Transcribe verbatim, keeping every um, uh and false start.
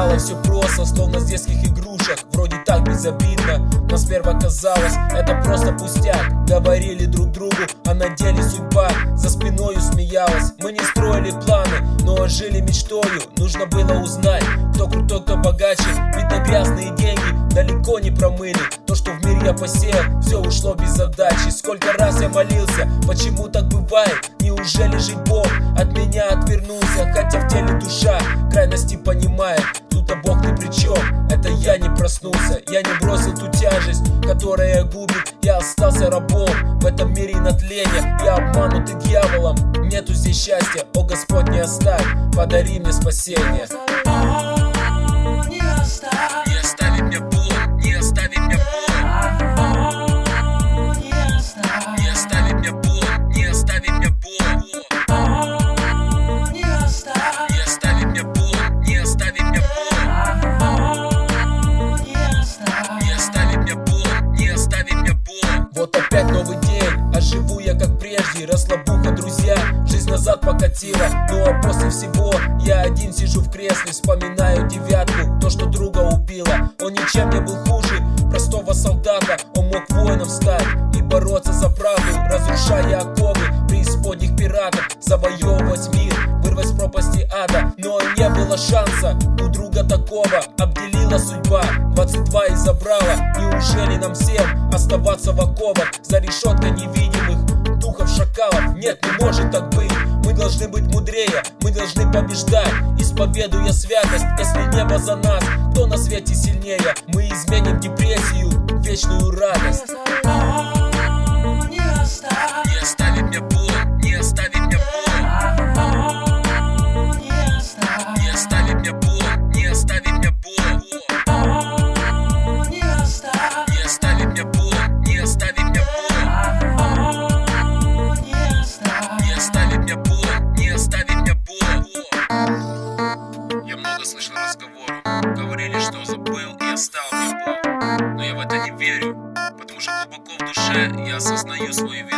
Сначала все просто, словно с детских игрушек. Вроде так безобидно, но сперва казалось, это просто пустяк. Говорили друг другу, а на деле судьба за спиною смеялась. Мы не строили планы, но жили мечтою. Нужно было узнать, кто крутой, кто богаче. Видно, грязные деньги далеко не промыли то, что в мире я посеял, все ушло без задачи. Сколько раз я молился, почему так бывает? Неужели же Бог от меня отвернулся? Хотя в теле душа крайности понимает, тут-то Бог ни при чем, это я не проснулся. Я не бросил ту тяжесть, которая губит. Я остался рабом в этом мире на тление. Я обманутый дьяволом, нету здесь счастья. О Господь, не оставь, подари мне спасение. Не оставь, не остави меня Бог, не остави меня Бог, не оставь, не остави меня Бог, не остави меня Бог, не оставь, не остави меня Бог, не остави меня Бог, не оставь, не остави меня Бог, не остави меня Бог. Вот опять новый день, а живу я как прежде. Расслабуха, друзья, жизнь назад покатила. Ну а после всего я один сижу в кресле, вспоминаю девятку, то, что друга убило. Он ничем не был хуже простого солдата. Он мог воином стать и бороться за правду, разрушая оковы преисподних пиратов, завоевывать мир, вырвать с пропасти ада. Но не было шанса у друга такого, обделила судьба, двадцать два и забрала. Неужели нам всем оставаться в оковах за решеткой невидимых духов шакалов? Нет, не может так быть. Мы должны быть мудрее, мы должны побеждать, исповедуя святость. Если небо за нас, кто на свете сильнее? Мы изменим депрессию в вечную радость. не оставь, Не остави меня Бог, не остави меня Бог, не оставь, не остави меня Бог, не остави меня Бог, не оставь, не остави меня Бог, не остави меня Бог, не оставь, не остави меня Бог, не остави меня Бог. Я много слышал разговоров, говорили, что забыл и оставил меня Бог, но я в это не верю, потому что глубоко в душе я осознаю свою вину.